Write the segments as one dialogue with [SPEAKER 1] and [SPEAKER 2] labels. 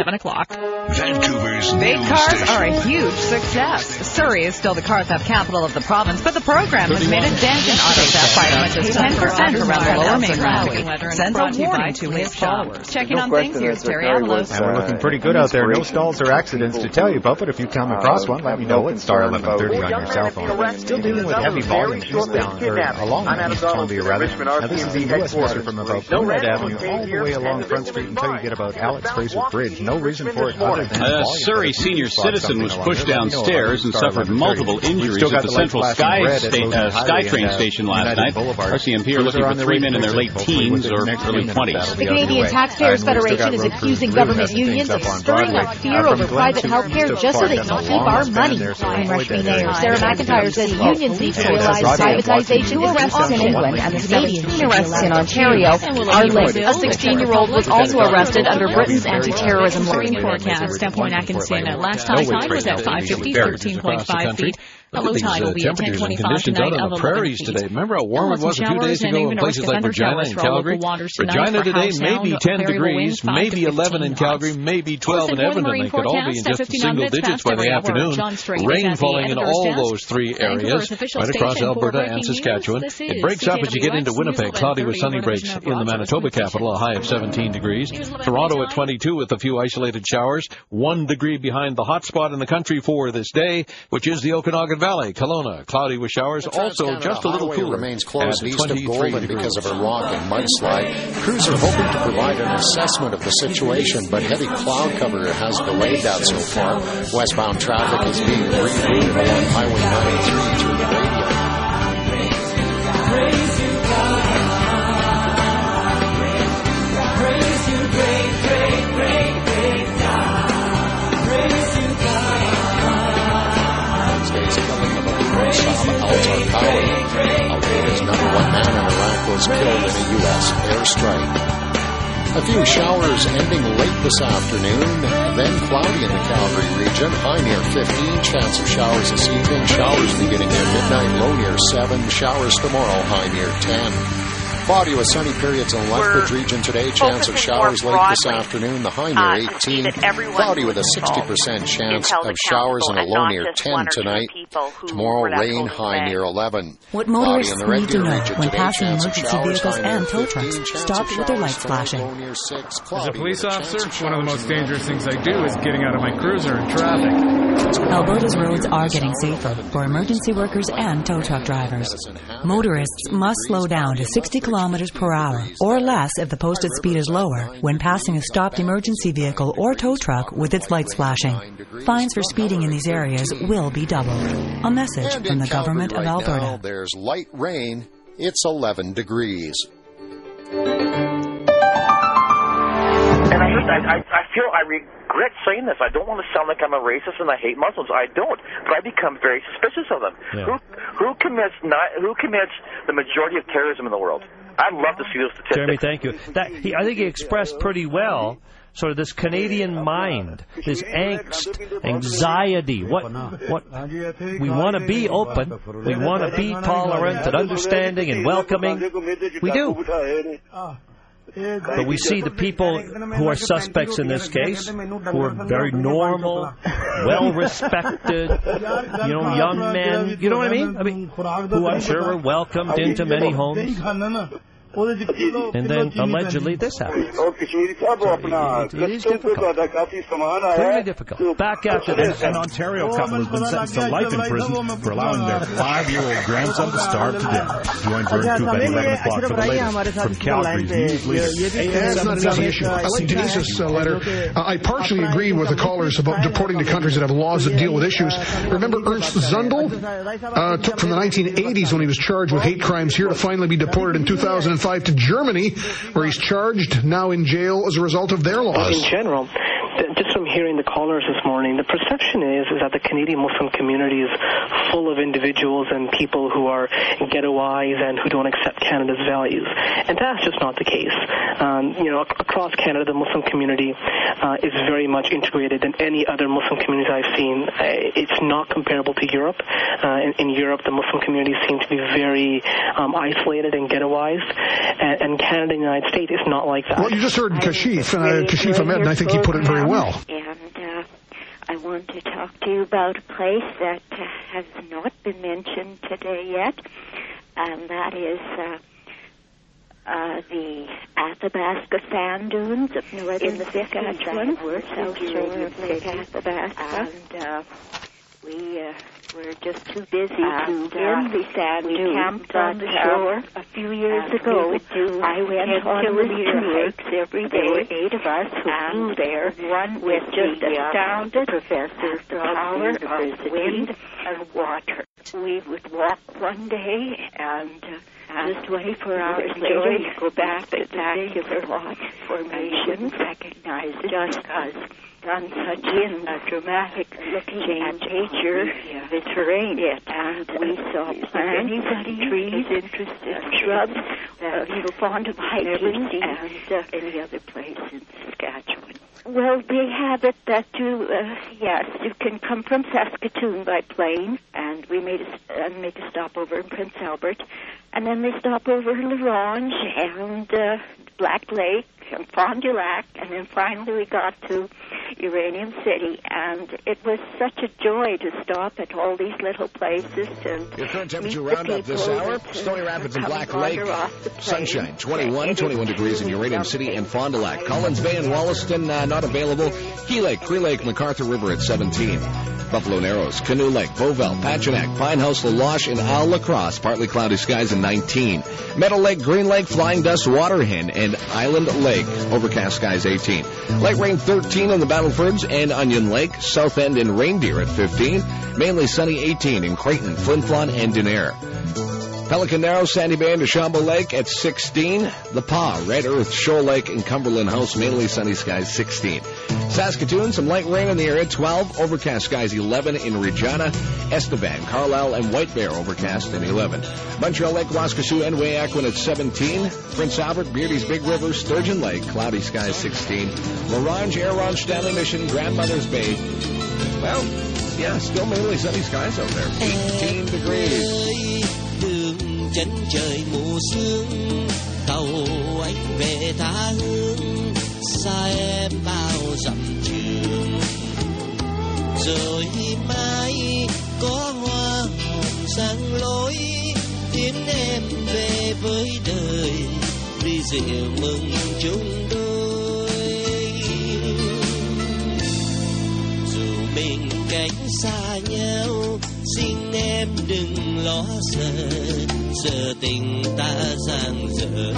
[SPEAKER 1] 7 o'clock.
[SPEAKER 2] Vancouver's
[SPEAKER 3] Fake
[SPEAKER 2] news
[SPEAKER 3] cars
[SPEAKER 2] station.
[SPEAKER 3] are a huge success. Surrey is still the car theft capital of the province, but the program has made a dent in auto theft by as much as 10% around the Lower Mainland. Sends a warning to his followers. Checking on things, here's Terry Avalos.
[SPEAKER 4] And we're looking pretty good out there. No stalls or accidents to tell you about, but if you come across one, let me know at star 1130 on your cell phone. Still dealing with heavy volumes eastbound, or along East Columbia, rather. Now, this is the U.S. Mister from about Conrad Avenue all the way along Front Street until you get about Alex Fraser Bridge. No reason for it other than
[SPEAKER 5] A Surrey senior citizen was pushed downstairs and suffered multiple injuries at the Central SkyTrain station last night. RCMP are looking for 3 men in their late teens or early 20s.
[SPEAKER 6] The Canadian Taxpayers Federation is accusing government unions of stirring up fear over private health care just so they can keep our money. I'm Rashmi Nair. Sarah McIntyre says unions need to realize privatization arrests in England and the Canadian arrests in Ontario are linked. A 16-year-old was also arrested under Britain's anti-terrorism law.
[SPEAKER 1] Forecast. Step Point Atkinson. Last high tide was at 550, 13.5 feet. The low tide will be at 10:25 tonight of 11 feet.
[SPEAKER 7] Today. Remember how warm it was a few days ago in places like Regina and Calgary? Regina today may be 10 degrees, maybe 11 in Calgary, maybe 12 in Edmonton. They could all be in just single digits by the afternoon. Rain falling in all those three areas, right across Alberta and Saskatchewan. It breaks up as you get into Winnipeg. Cloudy with sunny breaks in the Manitoba capital, a high of 17 degrees. Toronto at 22 with a few isolated showers. 1 degree behind the hot spot in the country for this day, which is the Okanagan Valley. Kelowna, cloudy with showers, also just a little cooler.
[SPEAKER 8] Remains closed east of Golden because of a rock and mudslide. Crews are hoping to provide an assessment of the situation, but heavy cloud cover has delayed that so far. Westbound traffic is being rerouted along Highway 93 through the radio. Altar Power. Al-Qaeda's #1 man in Iraq was killed in a U.S. airstrike. A few showers ending late this afternoon, then cloudy in the Calgary region, high near 15, chance of showers this evening, showers beginning near midnight, low near 7, showers tomorrow, high near 10. Cloudy with sunny periods in Lethbridge region today. Chance of showers late this afternoon. The high near 18. Cloudy with a 60% chance of showers and a low near 10 tonight. Tomorrow rain, high near 11.
[SPEAKER 9] What motorists need to know when passing emergency vehicles and tow trucks stopped with their lights flashing.
[SPEAKER 10] As a police officer, one of the most dangerous things I do is getting out of my cruiser in traffic.
[SPEAKER 9] Alberta's roads are getting safer for emergency workers and tow truck drivers. Motorists must slow down to 60 kilometers per hour or less if the posted speed is lower when passing a stopped emergency vehicle or tow truck with its lights flashing. Fines for speeding in these areas will be doubled. A message from the government of Alberta.
[SPEAKER 8] Now, there's light rain. It's 11 degrees.
[SPEAKER 11] And I regret saying this. I don't want to sound like I'm a racist and I hate Muslims. I don't, but I become very suspicious of them. Yeah. Who commits the majority of terrorism in the world? I'd love to see those statistics.
[SPEAKER 12] Jeremy, thank you. I think he expressed pretty well sort of this Canadian mind, this angst, anxiety. What we want to be open, we want to be tolerant and understanding and welcoming. We do. But we see the people who are suspects in this case, who are very normal, well-respected, young men, you know what I mean? Who I'm sure were welcomed into many homes. And then allegedly this happens. It is difficult. Very difficult. Back after this.
[SPEAKER 13] An Ontario couple has been sentenced to life in prison for allowing their 5-year-old grandson to starve to death. Join Vern Coop at 11 o'clock for the latest from Calgary's news leader.
[SPEAKER 14] That's not an easy issue. I like Denise's letter. I partially agree with the callers about deporting to countries that have laws that deal with issues. Remember Ernst Zundel? Took from the 1980s when he was charged with hate crimes here to finally be deported in 2005 to Germany, where he's charged, now in jail as a result of their laws.
[SPEAKER 15] In general, just from hearing the callers this morning, the perception is that the Canadian Muslim community is full of individuals and people who are ghettoized and who don't accept Canada's values. And that's just not the case. Across Canada, the Muslim community is very much integrated than any other Muslim community I've seen. It's not comparable to Europe. In Europe, the Muslim communities seem to be very isolated and ghettoized. And Canada and the United States is not like that.
[SPEAKER 14] Well, you just heard Kashif Ahmed, and I think he put it very very well.
[SPEAKER 2] And I want to talk to you about a place that has not been mentioned today yet, and that is the Athabasca Sand Dunes of northern Saskatchewan. We're south shore of Lake Athabasca. And we were just too busy to in the sand dunes. We camped on the shore a few years ago. I went on the hikes every day. There were 8 of us who flew there. One was just astounded. Professor the power of wind and water. We would walk one day and just 24 hours later, you go back to spectacular rock formation, recognize it just as done such a dramatic looking change nature, the terrain, and we saw plants, trees, interested shrubs, people fond of hiking, and any other place in Saskatchewan. Well, they have it that you can come from Saskatoon by plane, and we make a stopover in Prince Albert, and then they stop over in La Ronge and Black Lake and Fond du Lac, and then finally we got to Uranium City, and it was such a joy to stop at all these little places. And
[SPEAKER 16] your current temperature roundup this hour: Stony Rapids and Black Lake, sunshine, 21 degrees in Uranium City and Fond du Lac. Collins Bay and Wollaston not available. Key Lake, Cree Lake, MacArthur River at 17. Buffalo Narrows, Canoe Lake, Beauval, Pachinak, Pinehouse, LaLoche, and Isle La Crosse. Partly cloudy skies in 19. Meadow Lake, Green Lake, Flying Dust, Waterhen, and Island Lake. Overcast skies 18. Light rain 13 on the Battlefords and Onion Lake. South End and Reindeer at 15. Mainly sunny 18 in Creighton, Flin Flon, and Dunaire. Pelican Narrows, Sandy Bay, and Deschambault Lake at 16. The Pas, Red Earth, Shoal Lake, and Cumberland House, mainly sunny skies 16. Saskatoon, some light rain in the area 12. Overcast skies 11 in Regina. Estevan, Carlisle, and White Bear overcast in 11. Montreal Lake, Waskesiu, and Weyakwan at 17. Prince Albert, Beardy's Big River, Sturgeon Lake, cloudy skies 16. La Ronge, Air Ronge, Stanley Mission, Grandmother's Bay. Well, yeah, still mainly sunny skies out there. 18 degrees.
[SPEAKER 17] Chân trời mù sương, tàu anh về tha hương, xa em bao dặm trường. Rồi mai có hoa hồng sáng lối, tiến em về với đời, đi rượu mừng chung đôi. Dù mình cách xa nhau, xin em đừng lo sợ. Giờ tình ta giang dở,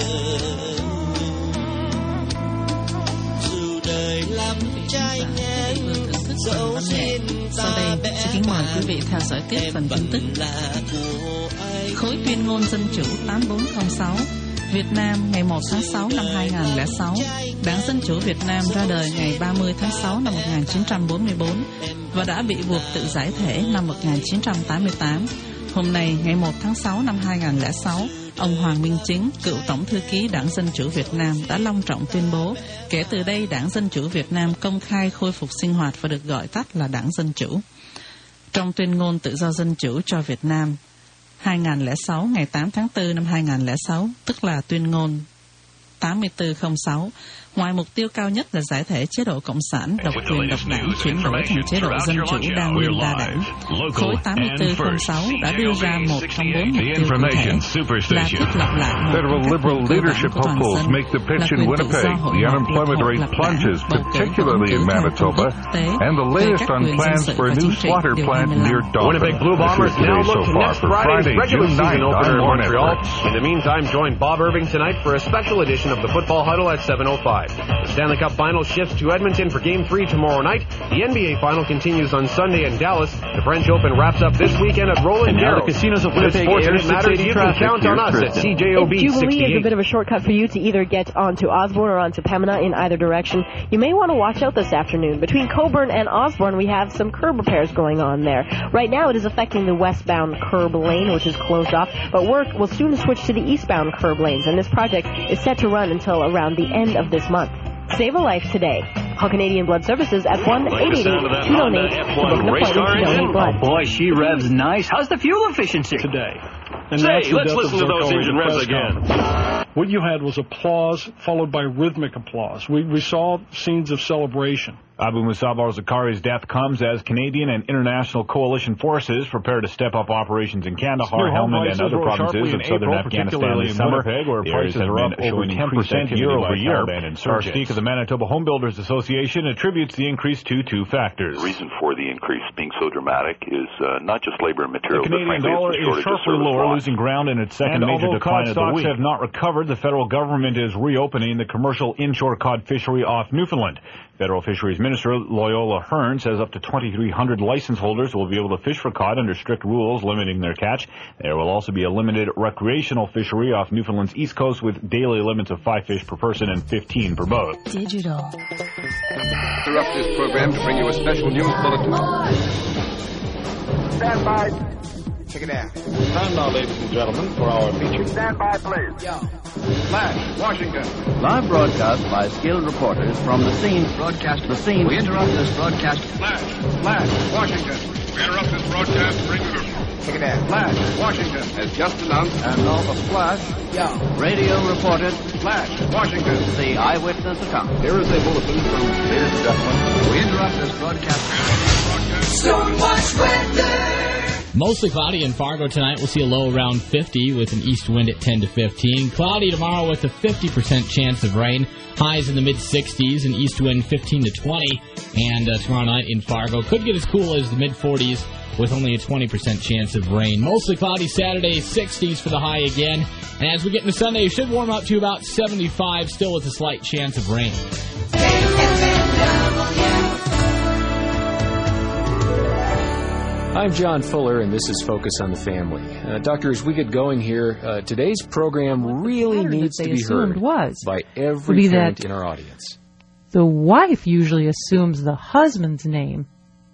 [SPEAKER 17] dù đời lắm trai ngang, dẫu duyên ta vẽ
[SPEAKER 1] xin kính mời quý vị theo dõi tiếp phần tin tức. Khối tuyên ngôn dân chủ 8406 Việt Nam ngày 1 tháng 6 năm 2006. Đảng Dân Chủ Việt Nam ra đời ngày 30 tháng 6 năm 1944 và đã bị buộc tự giải thể năm 1988. Hôm nay, ngày 1 tháng 6 năm 2006, ông Hoàng Minh Chính, cựu Tổng thư ký Đảng Dân Chủ Việt Nam đã long trọng tuyên bố, kể từ đây Đảng Dân Chủ Việt Nam công khai khôi phục sinh hoạt và được gọi tắt là Đảng Dân Chủ. Trong tuyên ngôn tự do dân chủ cho Việt Nam 2006 ngày 8 tháng 4 năm 2006, tức là tuyên ngôn 8406, ngoài mục tiêu cao nhất là giải thể chế độ cộng sản, độc quyền độc đảng, chuyển đổi thành chế độ dân chủ đa nguyên đa đảng. Khối 8406 đã đưa ra một trong 4 mục tiêu cụ thể là thiết lập lại một
[SPEAKER 18] Federal liberal leadership hopefuls make the pitch in Winnipeg. The unemployment rate plunges, particularly in Manitoba, and the latest on plans for a new slaughter plant near Dauphin.
[SPEAKER 19] Winnipeg Blue Bombers now look to next Friday's regular season opener in Montreal. In the meantime, join Bob Irving tonight for a special edition of the Football Huddle at 7:05. The Stanley Cup Final shifts to Edmonton for Game 3 tomorrow night. The NBA Final continues on Sunday in Dallas. The French Open wraps up this weekend at Roland Garros.
[SPEAKER 20] The casinos of Winnipeg
[SPEAKER 19] Sports matters, you can count on us at CJOB 68.
[SPEAKER 20] Jubilee is a bit of a shortcut for you to either get onto Osborne or onto Pembina in either direction. You may want to watch out this afternoon. Between Coburn and Osborne, we have some curb repairs going on there. Right now, it is affecting the westbound curb lane, which is closed off, but work will soon switch to the eastbound curb lanes, and this project is set to run until around the end of this month. Save a life today. Call Canadian Blood Services at 1-888-2donate to book an appointment to donate blood.
[SPEAKER 21] Oh boy, she revs nice. How's the fuel efficiency?
[SPEAKER 22] Today.
[SPEAKER 19] Say, let's listen to those engine revs again.
[SPEAKER 14] what you had was applause followed by rhythmic applause. We saw scenes of celebration.
[SPEAKER 21] Abu Musab al-Zakari's death comes as Canadian and international coalition forces prepare to step up operations in Kandahar, Helmand, and other provinces of southern Afghanistan this summer. Where prices are up over 10% year-over-year. Our speak of the Manitoba Home Builders Association attributes the increase to two factors.
[SPEAKER 22] The reason for the increase being so dramatic is not just labor and materials,
[SPEAKER 21] the Canadian dollar is sharply lower, losing ground in its second major decline of the week. Have not recovered, the federal government is reopening the commercial inshore cod fishery off Newfoundland. Federal Fisheries Minister Loyola Hearn says up to 2,300 license holders will be able to fish for cod under strict rules limiting their catch. There will also be a limited recreational fishery off Newfoundland's east coast with daily limits of 5 fish per person and 15 per boat.
[SPEAKER 9] Digital.
[SPEAKER 23] Interrupt this program to bring you a special news bulletin.
[SPEAKER 24] Stand by. Check it out.
[SPEAKER 25] Time now, ladies and gentlemen, for our feature.
[SPEAKER 24] Stand by, please. Yo. Flash, Washington.
[SPEAKER 26] Live broadcast by skilled reporters from the scene. Broadcast the scene. We interrupt this broadcast.
[SPEAKER 24] Flash, Washington. We interrupt this broadcast. Bring it up. Check it out. Flash, Washington.
[SPEAKER 26] As just announced. And now the flash. Yo. Radio reported.
[SPEAKER 24] Flash, Washington.
[SPEAKER 26] The eyewitness account.
[SPEAKER 23] Here is a bulletin from ladies and gentlemen.
[SPEAKER 26] We interrupt this broadcast.
[SPEAKER 27] So much weather.
[SPEAKER 28] Mostly cloudy in Fargo tonight. We'll see a low around 50 with an east wind at 10 to 15. Cloudy tomorrow with a 50% chance of rain. Highs in the mid-60s and east wind 15 to 20. And tomorrow night in Fargo could get as cool as the mid-40s with only a 20% chance of rain. Mostly cloudy Saturday, 60s for the high again. And as we get into Sunday, it should warm up to about 75, still with a slight chance of rain.
[SPEAKER 29] I'm John Fuller, and this is Focus on the Family. Doctor, as we get going here, today's program really needs to be heard by every parent in our audience.
[SPEAKER 30] The wife usually assumes the husband's name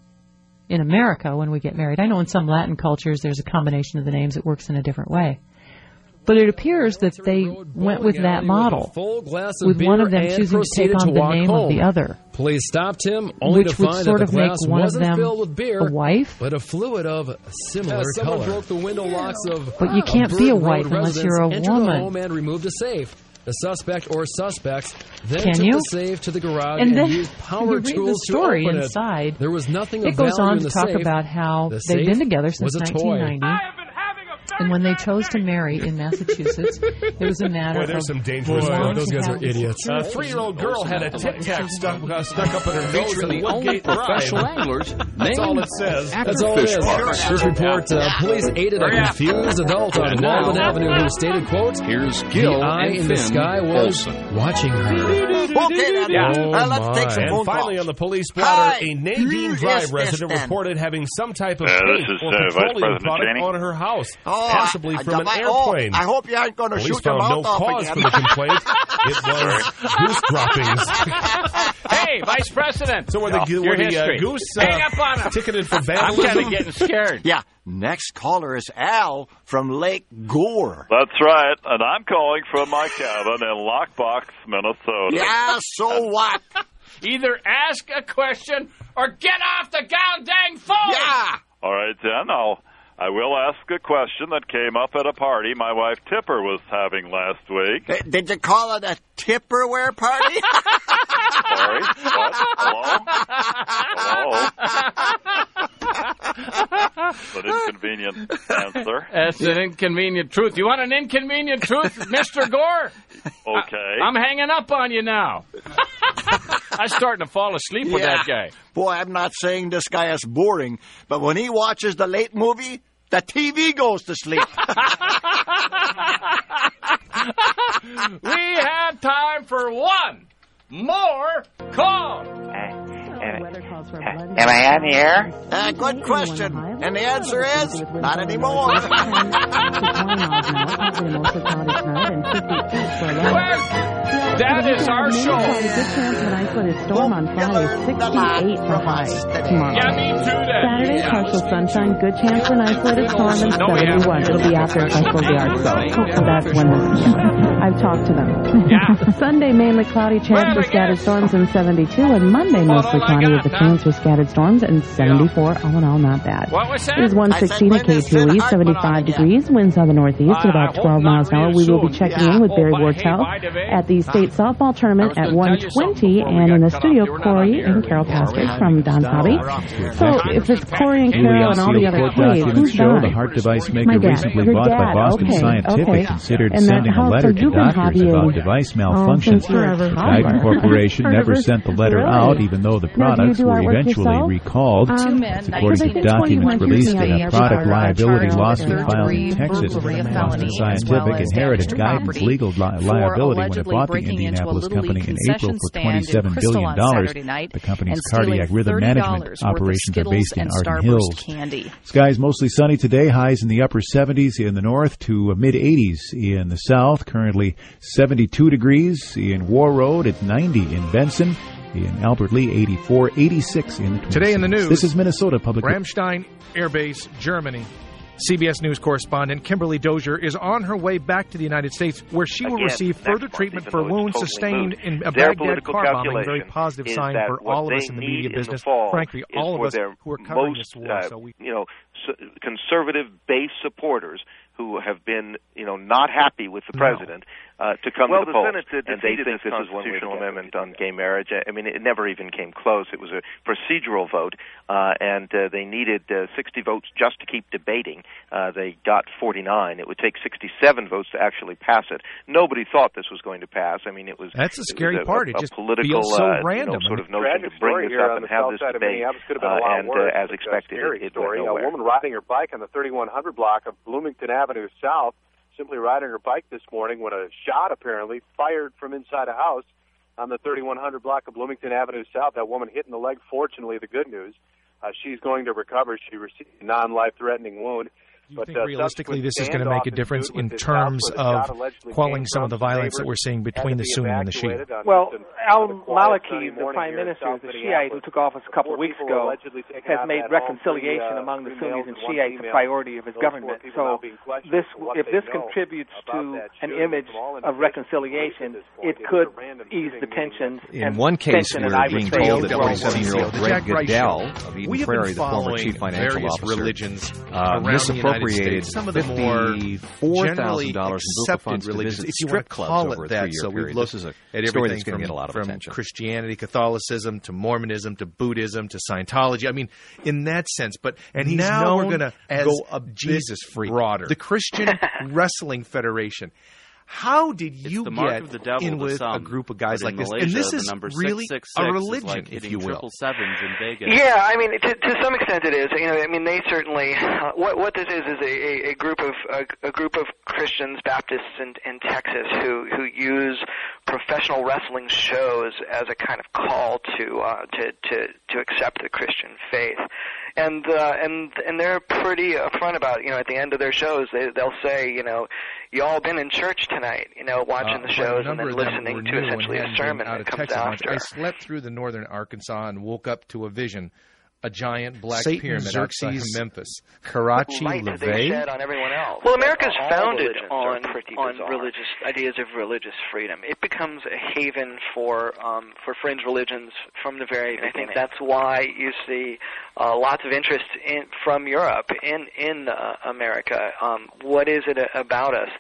[SPEAKER 30] in America when we get married. I know in some Latin cultures there's a combination of the names that works in a different way. But it appears that they went with that model, with one of them choosing to take on the name of the other.
[SPEAKER 31] Police stopped him, only to find that the glass wasn't filled with beer,
[SPEAKER 30] a wife,
[SPEAKER 31] but a fluid of similar color. Broke the window locks of
[SPEAKER 30] but you can't be a wife unless you're a woman.
[SPEAKER 31] The home and removed a safe. The suspect or suspects then took the safe to the garage
[SPEAKER 30] and then
[SPEAKER 31] used power tools
[SPEAKER 30] the story
[SPEAKER 31] to open
[SPEAKER 30] inside.
[SPEAKER 31] It. There was nothing
[SPEAKER 30] it
[SPEAKER 31] of
[SPEAKER 30] goes
[SPEAKER 31] value
[SPEAKER 30] on
[SPEAKER 31] in
[SPEAKER 30] to
[SPEAKER 31] the
[SPEAKER 30] talk
[SPEAKER 31] safe.
[SPEAKER 30] about how they've been together since 1990. And when they chose to marry in Massachusetts, it was a matter of...
[SPEAKER 31] There's some dangerous those guys are idiots. A 3-year-old girl had a tic-tac stuck up in her nose in the only professional anglers. That's all it says. That's all it is. This report, police aided a confused adult on Walden Avenue who stated, quote,
[SPEAKER 22] here's Gil
[SPEAKER 31] the eye in the sky was watching her.
[SPEAKER 24] Okay, then. Let's take some phone
[SPEAKER 31] And finally on the police blotter, a Nadine Drive resident reported having some type of paint or petroleum product on her house. Possibly from an airplane.
[SPEAKER 24] I hope you aren't going to shoot your mouth off
[SPEAKER 31] again. Police found no cause for the complaint. It was goose droppings.
[SPEAKER 5] Hey, Vice President.
[SPEAKER 31] So were the goose
[SPEAKER 5] hang up on him.
[SPEAKER 31] Ticketed for vandalism?
[SPEAKER 5] I'm kind of getting scared.
[SPEAKER 24] Yeah. Next caller is Al from Lake Gore.
[SPEAKER 32] That's right. And I'm calling from my cabin in Lockbox, Minnesota.
[SPEAKER 24] Yeah, so what?
[SPEAKER 5] Either ask a question or get off the goddamn phone.
[SPEAKER 24] Yeah.
[SPEAKER 32] All right, then. I will ask a question that came up at a party my wife Tipper was having last week.
[SPEAKER 24] Did you call it a Tipperware party?
[SPEAKER 32] Sorry? What? Hello? That's an inconvenient answer.
[SPEAKER 5] That's an inconvenient truth. You want an inconvenient truth, Mr. Gore?
[SPEAKER 32] Okay.
[SPEAKER 5] I'm hanging up on you now. I'm starting to fall asleep with that guy.
[SPEAKER 24] Boy, I'm not saying this guy is boring, but when he watches the late movie, the TV goes to sleep.
[SPEAKER 5] We have time for one more call.
[SPEAKER 24] Am I on the air? Good question. And the answer is, not anymore.
[SPEAKER 5] That is our show.
[SPEAKER 33] Storm on Friday, 68 for high. Tomorrow.
[SPEAKER 5] Yeah, me too, then.
[SPEAKER 33] Saturday, partial sunshine, good chance for an isolated storm, and 71. It'll be after Festival the Arts, so hopefully that's when I've talked to them.
[SPEAKER 5] Yeah.
[SPEAKER 33] Sunday, mainly cloudy, chance for scattered storms, and 72, and Monday, mostly cloudy with with a chance for scattered storms, and 74 all in all, not bad. It is 116 at KTOE, 75 degrees, winds on the northeast at about 12 miles an hour. We will be checking in with Barry Wartell at the state softball tournament at 1:20, and in the studio, Corey and Carol Pastor from Don's Hobby. So if it's Corey and Carol and all the other K's, who's Don?
[SPEAKER 2] The heart device maker recently bought by Boston Scientific considered sending a letter to doctors about device malfunctions. Geiger Corporation never sent the letter out, even though the products were eventually recalled. According to documents released in a product liability lawsuit filed in Texas, Boston Scientific inherited Geiger's legal liability when it bought the Indianapolis company in April for $27 billion. The company's cardiac rhythm management operations are based in Arden Hills. Skies mostly sunny today, highs in the upper 70s in the north to mid-80s in the south. Currently 72 degrees in War Road. It's 90 in Benson. In Albert Lee, 84, 86 in the Twin
[SPEAKER 3] Today
[SPEAKER 2] Cities.
[SPEAKER 3] in the news,
[SPEAKER 2] this is Minnesota Public.
[SPEAKER 3] Ramstein Air Base, Germany. CBS News correspondent Kimberly Dozier is on her way back to the United States, where she will receive further treatment for wounds sustained in a Baghdad car bombing. A very positive sign for all of us in the media business. Frankly, all of us who are covering this war.
[SPEAKER 4] Conservative base supporters who have been, not happy with the president to come to the polls. And they think this is one constitutional amendment on gay marriage. I mean, it never even came close. It was a procedural vote, and they needed 60 votes just to keep debating. They got 49. It would take 67 votes to actually pass it. Nobody thought this was going to pass. I mean, it was...
[SPEAKER 3] That's the scary part. It just
[SPEAKER 4] political,
[SPEAKER 3] feels so random.
[SPEAKER 4] Sort of notion to bring this up and have this debate, and as expected, it went nowhere.
[SPEAKER 6] A woman riding her bike on the 3100 block of Bloomington Avenue South, simply riding her bike this morning when a shot apparently fired from inside a house on the 3100 block of Bloomington Avenue South. That woman hit in the leg. Fortunately, the good news, she's going to recover. She received a non-life-threatening wound.
[SPEAKER 3] Do you think realistically this is going to make a difference in terms of quelling some of the violence that we're seeing between the Sunni and the Shia?
[SPEAKER 7] Well, al-Maliki, the Prime Minister, the Shiite who took office a couple of weeks ago, has made reconciliation among the Sunnis and Shiites a priority of his government. So if this contributes to an image of reconciliation, it could ease the tensions.
[SPEAKER 8] In one case, we're being told that 27-year-old Greg Goodell of Eden Prairie, the former chief financial officer, misappropriated
[SPEAKER 3] some of the more generally accepted
[SPEAKER 8] religions,
[SPEAKER 3] if you want to call it that. So we've looked at everything from Christianity, Catholicism, to Mormonism, to Buddhism, to Scientology. I mean, in that sense. And now we're going to go a Jesus freak. Broader. The Christian Wrestling Federation. How did you get in with a group of guys like this?
[SPEAKER 10] Malaysia,
[SPEAKER 3] and this is really a religion,
[SPEAKER 10] like
[SPEAKER 3] if you will.
[SPEAKER 10] In Vegas.
[SPEAKER 7] Yeah, I mean, to some extent it is. They certainly what this is a group of Christians, Baptists in Texas who use professional wrestling shows as a kind of call to accept the Christian faith. And they're pretty upfront about it. At the end of their shows, they'll say, you all been in church tonight, watching the shows and then listening to essentially a sermon that comes after.
[SPEAKER 3] I slept through the northern Arkansas and woke up to a vision. A giant black Satan, pyramid outside of Memphis.
[SPEAKER 7] Karachi, LaVey. Well, America's founded on religious ideas of religious freedom. It becomes a haven for fringe religions from the very beginning. I think that's why you see lots of interest from Europe in America. What is it about us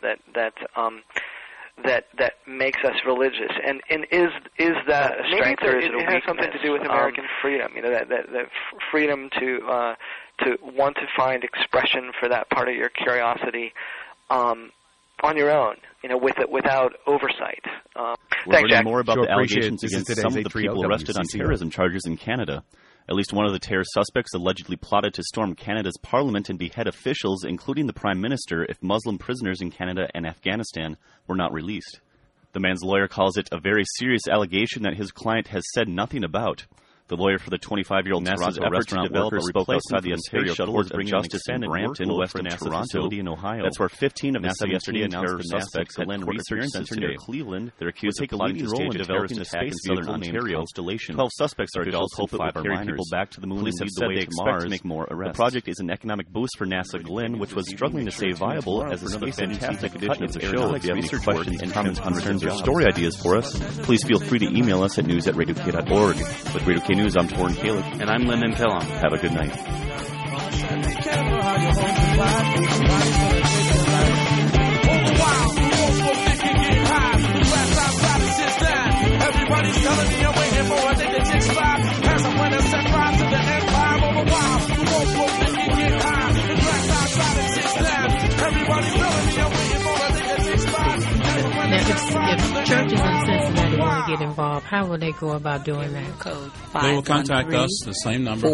[SPEAKER 7] that makes us religious, and is that a strength, or is it a weakness? It has something to do with American freedom. That freedom to want to find expression for that part of your curiosity on your own, without oversight.
[SPEAKER 5] We're learning more about the allegations against some of the people arrested on terrorism charges in Canada. At least one of the terror suspects allegedly plotted to storm Canada's parliament and behead officials, including the Prime Minister, if Muslim prisoners in Canada and Afghanistan were not released. The man's lawyer calls it a very serious allegation that his client has said nothing about. The lawyer for the 25-year-old NASA's effort to develop a replacement for the Ontario Shuttle is bringing Justice in Brampton, west of NASA facility in Ohio. That's where 15 of the 17 terror suspects at Glenn Research Center near Cleveland. They're accused of plotting to stage a terrorist attack in southern Ontario. Constellation. 12 suspects are developed hope it will carry people back to the moon and lead the way to Mars. To make more arrests. The project is an economic boost for NASA Glenn, which was struggling to stay viable as a space fantastic edition of the show. If you have any questions, comments, concerns, or story ideas for us, please feel free to email us at news@radiok.org. With Radio K News News, I'm Torrin Kalick.
[SPEAKER 1] And I'm Lyndon Kellum.
[SPEAKER 5] Have a good night.
[SPEAKER 10] Everybody's telling me I'm waiting for a day to take spot. As I went and set fire to the empire over wild. You won't smoke if you get high. The black outside at 6'9". Everybody's telling me I'm waiting for a day to take spot.
[SPEAKER 11] Now, if churches in Cincinnati want to get involved, how will they go about doing that? Code 513.
[SPEAKER 12] They will contact us, the same number,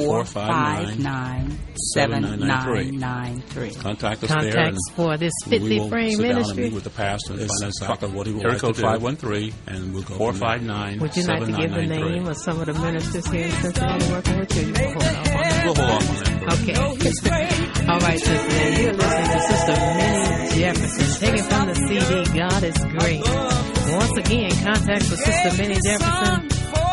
[SPEAKER 12] 459-7993. Contact us there.
[SPEAKER 11] Contacts for this Fitly Frame Ministry.
[SPEAKER 12] We will sit down and meet with the pastor and find out exactly what he would like to do. 513, and we'll go 459-7993.
[SPEAKER 11] Would you like to give the name of some of the ministers here in Cincinnati working with you? You will hold off on that.
[SPEAKER 12] We'll hold off on that.
[SPEAKER 11] Okay. All right, Cincinnati. You're listening to Sister Minnie Jefferson, taken from the CD God is Great. Once again, contact for Sister Minnie Jefferson.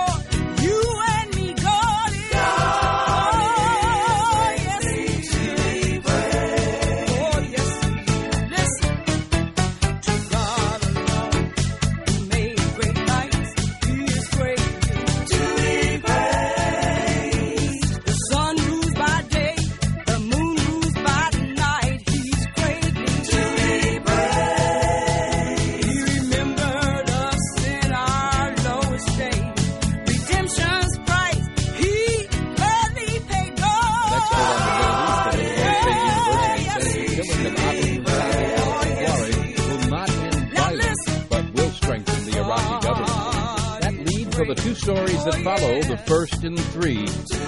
[SPEAKER 13] The two stories that follow, the first in 3, 2,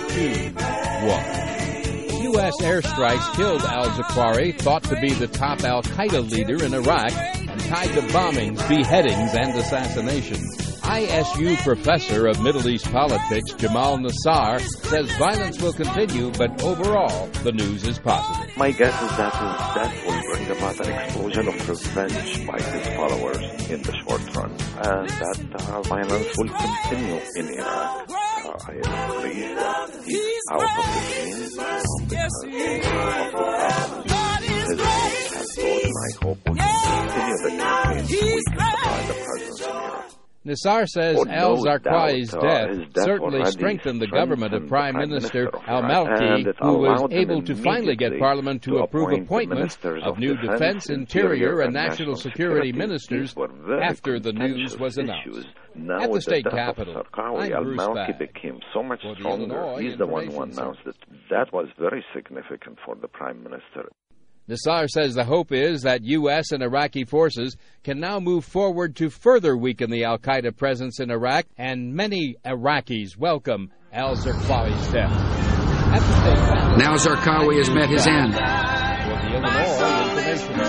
[SPEAKER 13] 1. U.S. airstrikes killed al-Zawahiri, thought to be the top al-Qaeda leader in Iraq, and tied to bombings, beheadings, and assassinations. ISU professor of Middle East politics, Jamal Nassar, says violence will continue, but overall, the news is positive.
[SPEAKER 14] My guess is that his death will bring about an explosion of revenge by his followers in the short run, and that violence will continue in Iraq. I believe that he's out of the game because of the problems his has and I hope will continue the campaign to weaken the presence in Iraq.
[SPEAKER 13] Nassar says al-Zawahiri's death certainly strengthened the government of Prime Minister al-Maliki, who was able to finally get Parliament to approve appointments of new defense, interior, and national security ministers after the news was announced. At the state capitol,
[SPEAKER 14] al-Maliki became so much stronger. He's the one who announced it. That was very significant for the Prime Minister.
[SPEAKER 13] Nassar says the hope is that U.S. and Iraqi forces can now move forward to further weaken the al-Qaeda presence in Iraq, and many Iraqis welcome al-Zawahiri's death.
[SPEAKER 15] Now Zarqawi has met his end.
[SPEAKER 13] For the Illinois Information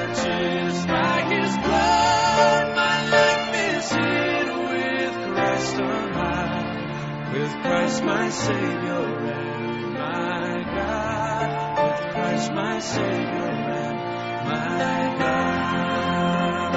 [SPEAKER 10] With Christ my Savior and my God, with Christ my Savior and my God.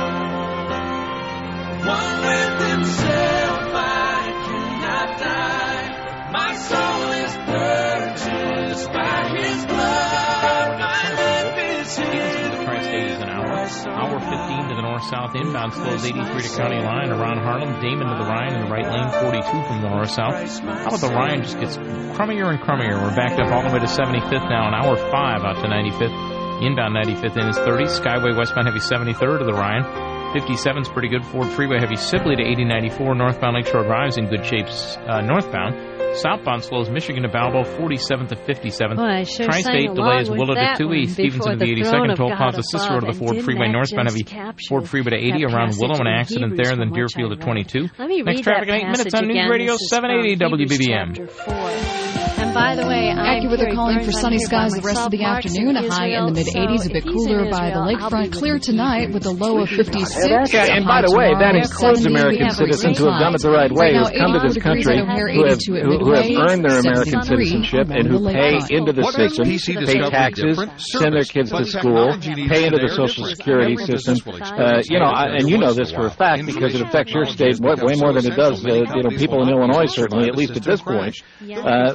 [SPEAKER 10] One with himself I cannot die, my soul is purchased by his blood, my life is hid.
[SPEAKER 28] The Tri-State is an hour 15 to the north-south inbound, slows 83 to County Line around Harlem, Damon to the Ryan in the right lane, 42 from the north-south. How about the Ryan just gets crummier and crummier? We're backed up all the way to 75th now, an hour 5 out to 95th. Inbound 95th in is 30. Skyway westbound heavy 73rd to the Ryan. 57's pretty good. Ford Freeway heavy Sibley to 8094. Northbound Lakeshore Drive's in good shape northbound. Southbound slows Michigan to Balboa, 47th to 57th.
[SPEAKER 11] Well, sure
[SPEAKER 28] Tri-State delays Willow to 2 East, Stevenson to the 82nd, Toll Plaza Cicero to the Ford Freeway, northbound heavy Ford Freeway to 80, around Willow, an accident there, and then Deerfield to 22. Next traffic in 8 minutes on News Radio 780 WBBM.
[SPEAKER 11] And by the way,
[SPEAKER 16] AccuWeather calling for sunny skies the rest of the afternoon. A high in the mid-80s, a bit cooler by the lakefront. Clear tonight with a low of 56.
[SPEAKER 17] Yeah, and by the way, that includes American citizens who have done it the right way, who have come to this country, who have earned their American citizenship, and who pay into the system, pay taxes, send their kids to school, pay into the Social Security system. And you know this for a fact because it affects your state way more than it does people in Illinois, certainly, at least at this point. But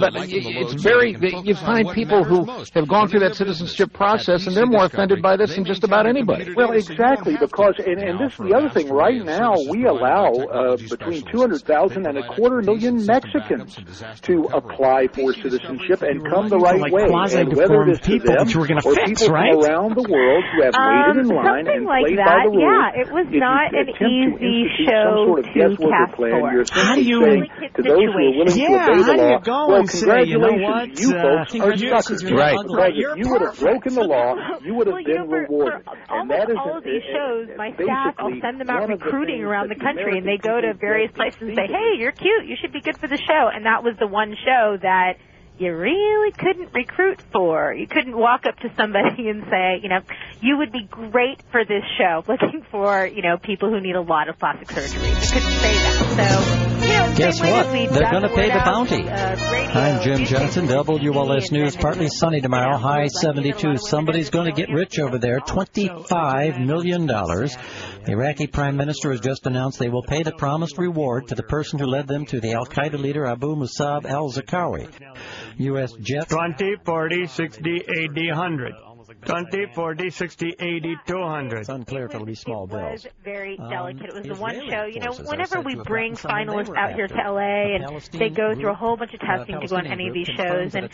[SPEAKER 17] but it's very, you find people who have gone through that citizenship process, and they're more offended by this than just about anybody.
[SPEAKER 1] Well, exactly, because, and this is the other thing, right now we allow between 200,000 and 250,000 Mexicans to apply for citizenship and come the right way. And whether it is to them or people from around the world who have waited in line and played by the rules.
[SPEAKER 9] Yeah, it was not an easy show to cast for.
[SPEAKER 1] How do you to those who are willing to obey the law? Well, congratulations, you folks are suckers.
[SPEAKER 9] Right.
[SPEAKER 1] Because if you would have broken the law, you would have been rewarded.
[SPEAKER 9] And that is all of these shows, my staff, I'll send them out recruiting around the country, and they go to various places and say, hey, you're cute, you should be good for the show. And that was the one show that you really couldn't recruit for. You couldn't walk up to somebody and say, you would be great for this show, looking for, people who need a lot of plastic surgery. You couldn't say that. So,
[SPEAKER 18] guess what? They're going to pay the bounty. I'm Jim Johnson, WLS News. Partly sunny tomorrow, high 72. Somebody's going to get rich over there, $25 million. The Iraqi Prime Minister has just announced they will pay the promised reward to the person who led them to the al-Qaeda leader Abu Musab al-Zarqawi. U.S. jets.
[SPEAKER 19] 20, 40, 60, 80, 100. 20, 40, 60, 80, 200.
[SPEAKER 18] It's unclear if it'll be small bills.
[SPEAKER 9] It was very delicate. It was the one show. Whenever we bring finalists out here to L.A. and they go through a whole bunch of testing to go on any of these shows, and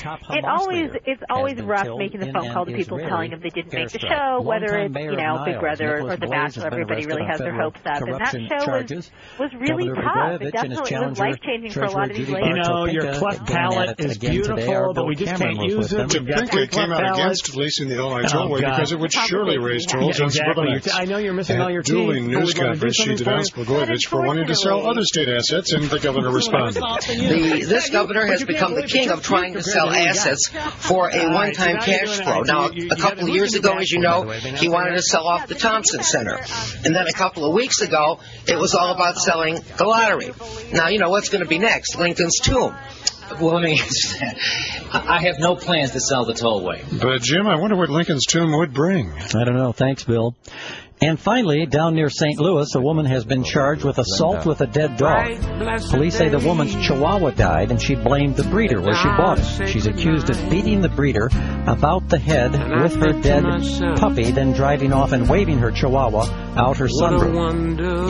[SPEAKER 9] it's always rough making the phone call to people telling them they didn't make the show, whether it's, Big Brother or The Bachelor. Everybody really has their hopes up. And that show was really tough. It definitely was life-changing for a lot of these ladies.
[SPEAKER 19] Your cleft palate is beautiful, but we just can't use it.
[SPEAKER 20] Topeka came out against releasing the Illinois Tollway because it would surely raise tolls on suburbanites.
[SPEAKER 19] I know you're missing all your teeth.
[SPEAKER 20] At dueling news conference, she denounced Blagojevich for wanting to sell other state assets, and the governor responded.
[SPEAKER 21] This governor has become the king of trying to sell assets for a one-time cash flow. Now, a couple of years ago, as you know, he wanted to sell off the Thompson Center. And then a couple of weeks ago, it was all about selling the lottery. Now, what's going to be next? Lincoln's tomb.
[SPEAKER 22] Well, let me answer that. I have no plans to sell the tollway.
[SPEAKER 20] But, Jim, I wonder what Lincoln's tomb would bring.
[SPEAKER 18] I don't know. Thanks, Bill. And finally, down near St. Louis, a woman has been charged with assault with a dead dog. Police say the woman's chihuahua died, and she blamed the breeder where she bought it. She's accused of beating the breeder about the head with her dead puppy, then driving off and waving her chihuahua out her sunroof.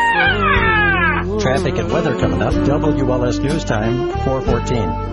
[SPEAKER 18] Yeah! Traffic and weather coming up. WLS News Time, 4:14.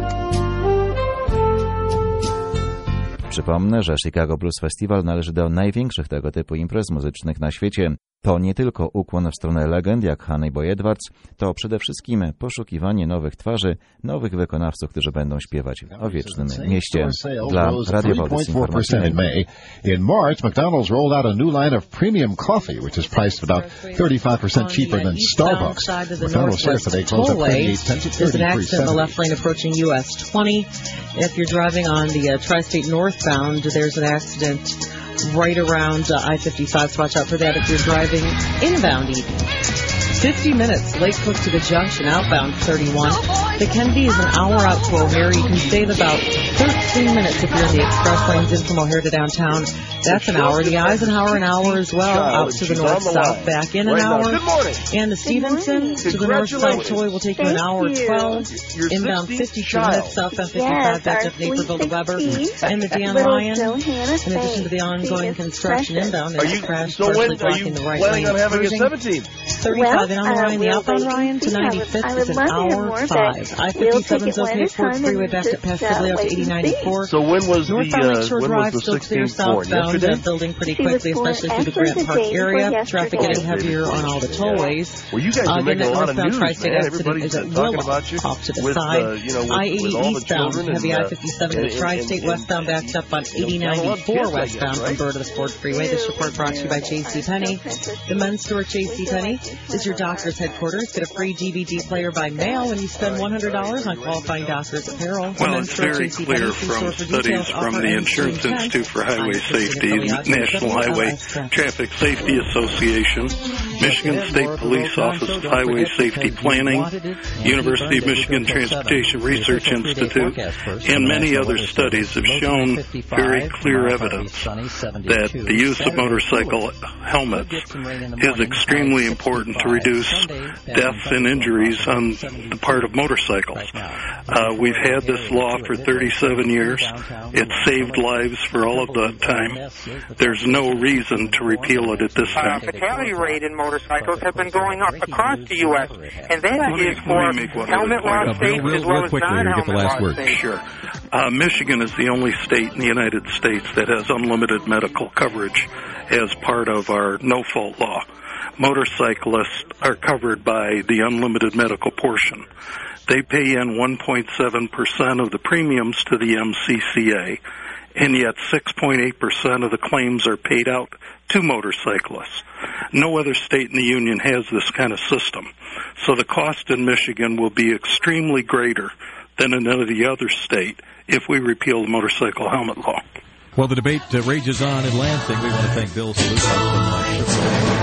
[SPEAKER 21] Przypomnę, że Chicago Blues Festival należy do największych tego typu imprez muzycznych na świecie. To nie tylko ukłon w stronę legend jak Honey Boy Edwards, to przede wszystkim poszukiwanie nowych twarzy, nowych wykonawców, którzy będą śpiewać o wiecznym mieście. Dla radiowobec informacyjnej.
[SPEAKER 23] In March, McDonald's rolled out a new line of premium coffee, which is priced about 35% cheaper than Starbucks. McDonald's shares today closed at 28 cents at 33 cents.
[SPEAKER 25] There's an accident in the left lane approaching US 20. If you're driving on the Tri-State northbound, there's an accident right around I-55, so watch out for that if you're driving inbound even. 50 minutes, Lake Cook to the Junction, outbound 31. The Kennedy is an hour out to O'Hare. You can save about 13 minutes if you're in the express lanes in from O'Hare to downtown. That's an hour. The Eisenhower, an hour as well, out to the north-south, back in an hour. And the Stevenson to the north-south toy will take you an hour 12. Inbound 52 minutes, southbound 55, that's up Naperville to Weber. And the Dan Ryan, in addition to the ongoing construction inbound, there's a crash partially blocking the right lane. Cruising 35 in on Ryan, the outbound Ryan to 95th is an hour 5. I-57 is okay, Fort Freeway back up past Figley to 8094.
[SPEAKER 26] So when was
[SPEAKER 25] northbound Lakeshore Drive still clear southbound, building pretty quickly, especially through the Grant Park area. Traffic getting heavier on all the tollways.
[SPEAKER 26] Well, you guys are making a lot of news,
[SPEAKER 25] Tri-State accident is at Willow, off to the side. I-80 eastbound, heavy I-57 to Tri-State westbound backed up on 8094 westbound from Burr to the Ford Freeway. This report brought to you by JCPenney. The men's store at JCPenney is your doctor's headquarters. Get a free DVD player by mail when you spend $100 on qualifying doctor's apparel.
[SPEAKER 27] Well, it's very clear from studies from the Insurance Institute for Highway Safety, National Highway Traffic Safety Association, Michigan State Police Office of Highway Safety Planning, University of Michigan Transportation Research Institute, and many other studies have shown very clear evidence that the use of motorcycle helmets is extremely important to reduce deaths and injuries on the part of motorcycles. We've had this law for 37 years. It's saved lives for all of that time. There's no reason to repeal it at this time.
[SPEAKER 2] Fatality rate in motorcycles have been going up across the U.S., and that is for helmet loss states as well as non-helmet loss states.
[SPEAKER 27] Sure. Michigan is the only state in the United States that has unlimited medical coverage as part of our no-fault law. Motorcyclists are covered by the unlimited medical portion. They pay in 1.7% of the premiums to the MCCA, and yet 6.8% of the claims are paid out to motorcyclists. No other state in the union has this kind of system. So the cost in Michigan will be extremely greater than in any other state if we repeal the motorcycle helmet law.
[SPEAKER 3] Well, the debate rages on in Lansing. We want to thank Bill Salusa.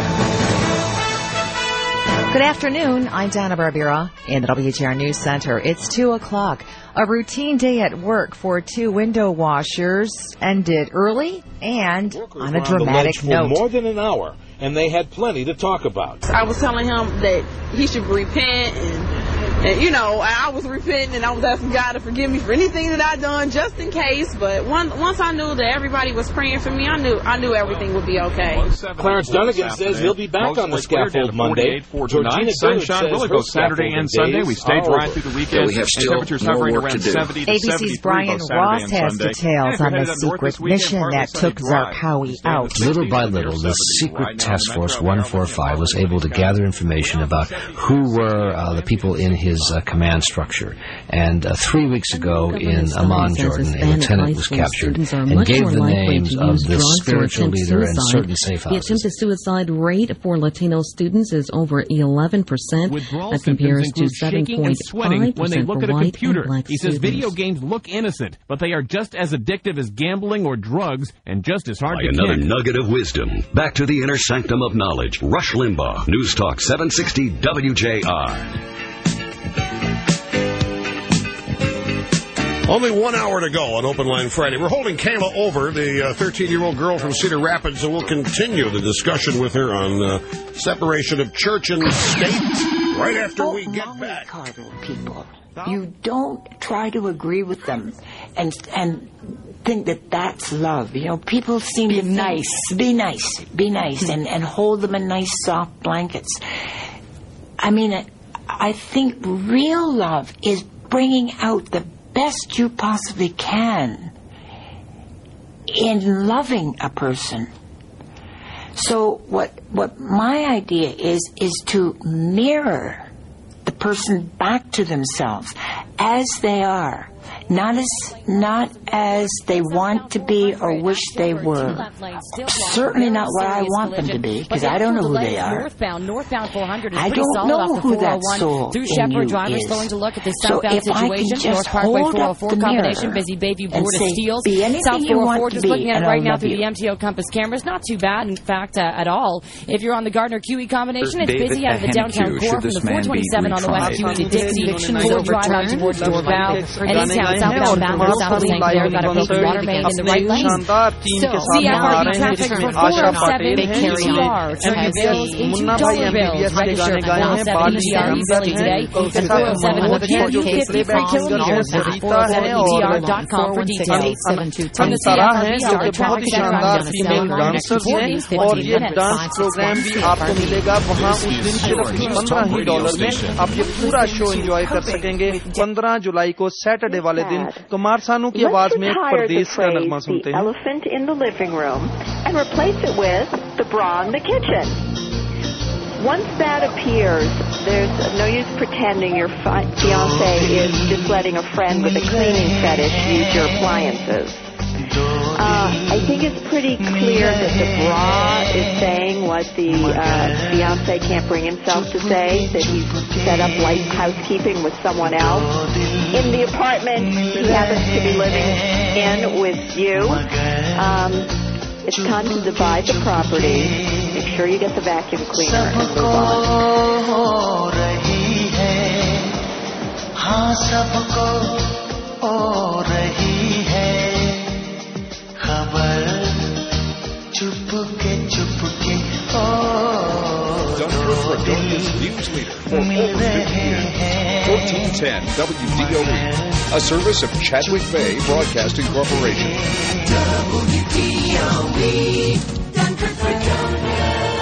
[SPEAKER 4] Good afternoon. I'm Donna Barbera in the WGR News Center. It's 2 o'clock. A routine day at work for two window washers ended early and on a dramatic note.
[SPEAKER 5] For more than an hour, and they had plenty to talk about.
[SPEAKER 6] I was telling him that he should repent, and you know, I was repenting and I was asking God to forgive me for anything that I'd done just in case. But once I knew that everybody was praying for me, I knew everything would be okay.
[SPEAKER 5] Clarence Dunnigan says he'll be back on the scaffold Monday.
[SPEAKER 7] Tonight, sunshine will go Saturday and Sunday. We stay dry through the weekend.
[SPEAKER 8] We have still more work to do.
[SPEAKER 4] ABC's Brian Ross has details on the secret mission that took Zarqawi out.
[SPEAKER 24] Little by little, the secret task force 145 was able to gather information about who were the people in his command structure. And 3 weeks ago in Amman, Jordan, a lieutenant was captured and gave the names of the spiritual leader and certain safe houses.
[SPEAKER 25] The attempted suicide rate for Latino students is over 11%. That compares to 7.5%
[SPEAKER 7] when they look
[SPEAKER 25] for
[SPEAKER 7] at a
[SPEAKER 25] white
[SPEAKER 7] computer.
[SPEAKER 25] and black
[SPEAKER 7] He says
[SPEAKER 25] students.
[SPEAKER 7] video games look innocent, but they are just as addictive as gambling or drugs and just as hard to kick.
[SPEAKER 29] Another nugget of wisdom. Back to the inner sanctum of knowledge. Rush Limbaugh, News Talk 760 WJR.
[SPEAKER 30] Only 1 hour to go on Open Line Friday. We're holding Kayla over, the 13-year-old girl from Cedar Rapids, and we'll continue the discussion with her on separation of church and state right after we get back.
[SPEAKER 31] People. You don't try to agree with them and think that that's love. You know, people seem to be nice, and hold them in nice soft blankets. I mean, I think real love is bringing out the best you possibly can in loving a person. So what my idea is to mirror the person back to themselves as they are, not as they want to be or wish they were. Certainly not what I want them to be, because I don't know who they are.
[SPEAKER 32] Northbound 400 is
[SPEAKER 31] I
[SPEAKER 32] pretty
[SPEAKER 31] don't
[SPEAKER 32] solid
[SPEAKER 31] know
[SPEAKER 32] off the
[SPEAKER 31] who that
[SPEAKER 32] 401
[SPEAKER 31] soul
[SPEAKER 32] through
[SPEAKER 31] in
[SPEAKER 32] Shepherd.
[SPEAKER 31] you
[SPEAKER 32] Drivers
[SPEAKER 31] is.
[SPEAKER 32] going to look at the
[SPEAKER 31] So
[SPEAKER 32] southbound
[SPEAKER 31] if I can
[SPEAKER 32] situation.
[SPEAKER 31] just
[SPEAKER 32] North Parkway
[SPEAKER 31] hold up
[SPEAKER 32] 404
[SPEAKER 31] the
[SPEAKER 32] combination,
[SPEAKER 31] mirror
[SPEAKER 32] busy Bayview
[SPEAKER 31] and
[SPEAKER 32] Board of
[SPEAKER 31] say,
[SPEAKER 32] Steels.
[SPEAKER 31] be anything
[SPEAKER 32] South
[SPEAKER 31] you want
[SPEAKER 32] 404,
[SPEAKER 31] to
[SPEAKER 32] just
[SPEAKER 31] be,
[SPEAKER 32] looking at it
[SPEAKER 31] and
[SPEAKER 32] right
[SPEAKER 31] I'll
[SPEAKER 32] now
[SPEAKER 31] love
[SPEAKER 32] through
[SPEAKER 31] you.
[SPEAKER 32] the MTO Compass cameras. Not too bad, in fact, at all. If you're on the Gardner-QE combination, it's busy out of the downtown core from the 427 on the west QE to Dixie. Full drive out towards Dorval. And in town, southbound bound, south of St. Clair, got a big water main in the right lane. So, CFRD traffic for 407 BTR. Turn your bills into dollar bills. Register at 407 BTR easily today. At 407 will give you 50 free kilometers. Visit 407BTR.com for details. From the CFRD traffic center, I'm Donna Stella. Next report is 15 minutes.
[SPEAKER 33] Programme भी आपको मिलेगा वहाँ उस दिन सिर्फ $15 में आप ये पूरा शो एंजॉय कर सकेंगे 15 जुलाई को सैटरडे वाले दिन तो मारसानू की आवाज में परदेश का नगमा सुनते हैं
[SPEAKER 34] elephant in the living room and replace it with the bra in the kitchen. Once that appears, there's no use pretending your fiance is just letting a friend with a cleaning fetish use your appliances. I think it's pretty clear that the bra is saying what the fiance can't bring himself to say, that he's set up light housekeeping with someone else. In the apartment he happens to be living in with you, it's time to divide the property. Make sure you get the vacuum cleaner and move on.
[SPEAKER 1] Dunkirk Fredonia's news leader for over 50 years. 1410 WDOE, a service of Chadwick Bay Broadcasting Corporation. WDOE, Dunkirk, Fredonia.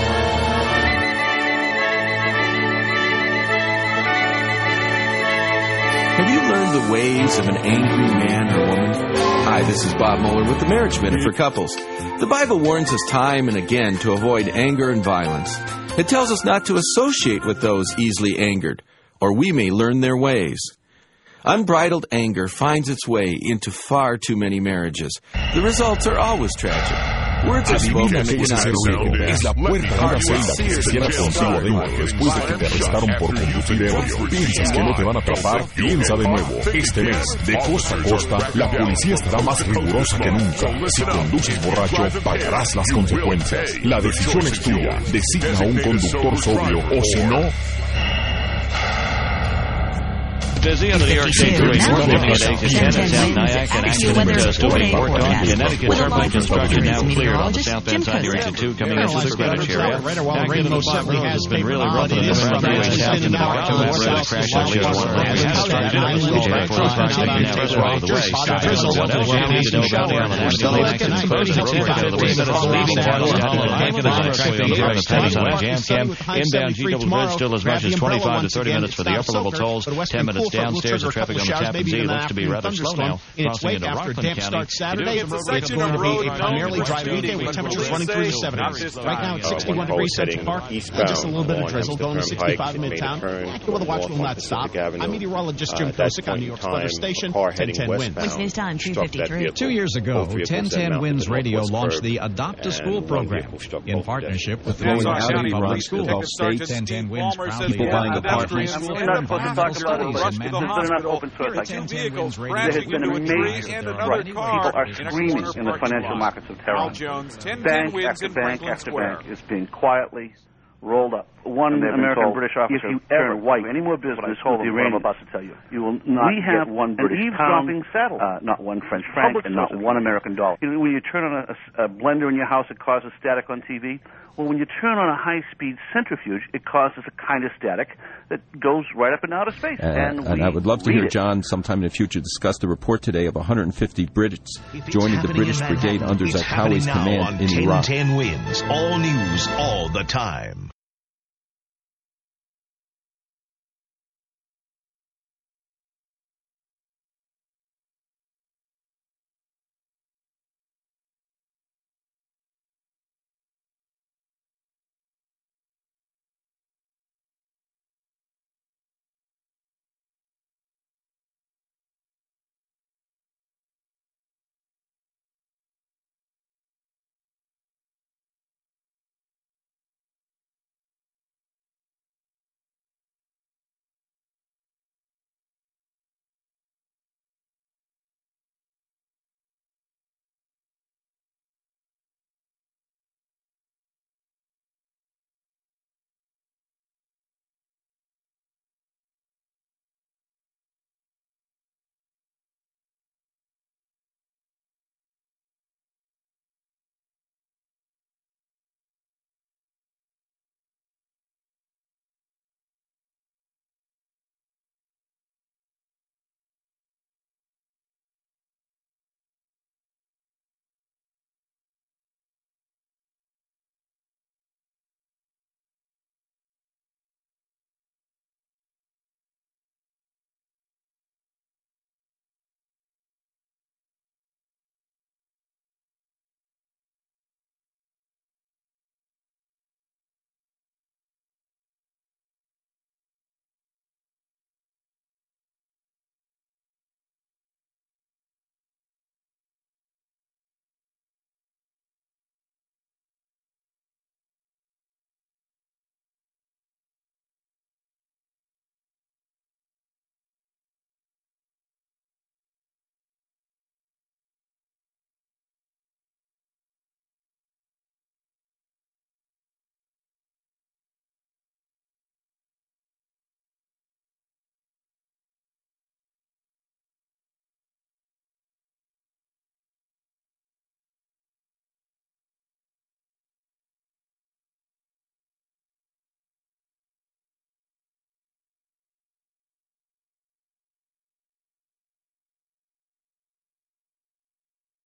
[SPEAKER 9] Have you learned the ways of an angry man or woman? Hi, this is Bob Mueller with the Marriage Minute for Couples. The Bible warns us time and again to avoid anger and violence. It tells us not to associate with those easily angered, or we may learn their ways. Unbridled anger finds its way into far too many marriages. The results are always tragic. Words are spoken that cannot be taken back.
[SPEAKER 10] Es la puerta de una celda que se cierra consigo adentro después de que te arrestaron por conducir ebrio. ¿Piensas que no te van a atrapar? Piensa de nuevo. Este mes, de costa a costa, la policía estará más rigurosa que nunca. Si conduces borracho, pagarás las consecuencias. La decisión es tuya. Designa a un conductor sobrio o si no...
[SPEAKER 3] Busy on the New York State Parade. Nyack and accident still being worked on. Connecticut Turnpike construction now cleared on the southbound side of Region 2 coming into the Greenwich area. Back into the Flat Road has been really rough in the freeway south into the Bartow after the crash on Leo Warren. Has started out for approximately now is right of the way. Whatever you need to know about the Allen Avenue accident closed the road out of the way. Leaving Waddle down to the bank of the traffic here on the Pentagon Jam Cam. Inbound GW Bridge still as much as 25 to 30 minutes for the upper level tolls. 10 minutes downstairs, the traffic on the Tappan Zee looks to be rather slow now.
[SPEAKER 11] In its wake after a damp start Saturday, it's going to be a primarily dry weekday with temperatures running through the 70s. Right now it's 61 degrees Central Park, and just a little bit of drizzle going to 65 in Midtown. The watch will not stop. I'm meteorologist Jim Kosick on New York's weather station, 1010 Winds.
[SPEAKER 12] What's news time, 3:53.
[SPEAKER 13] 2 years ago, 1010 Winds Radio launched the Adopt a School program in partnership with the New York City Public Schools. 1010 Winds proudly buying apartments.
[SPEAKER 14] They're not open source like that. There has been a major right. People are screaming in the financial markets of Tehran. Bank after bank after bank is being quietly rolled up. One American British officer, if you ever wipe any more business with the Iranians, I'm about to tell you, you will not get one British pound, not one French franc, and not one American dollar. When you turn on a blender in your house, it causes static on TV. Well, when you turn on a high-speed centrifuge, it causes a kind of static that goes right up in outer space.
[SPEAKER 15] And I would love to hear John sometime in the future discuss the report today of 150 Brits joining the British Brigade under Zarqawi's command in Iraq.
[SPEAKER 16] 1010 Winds, all news, all the time.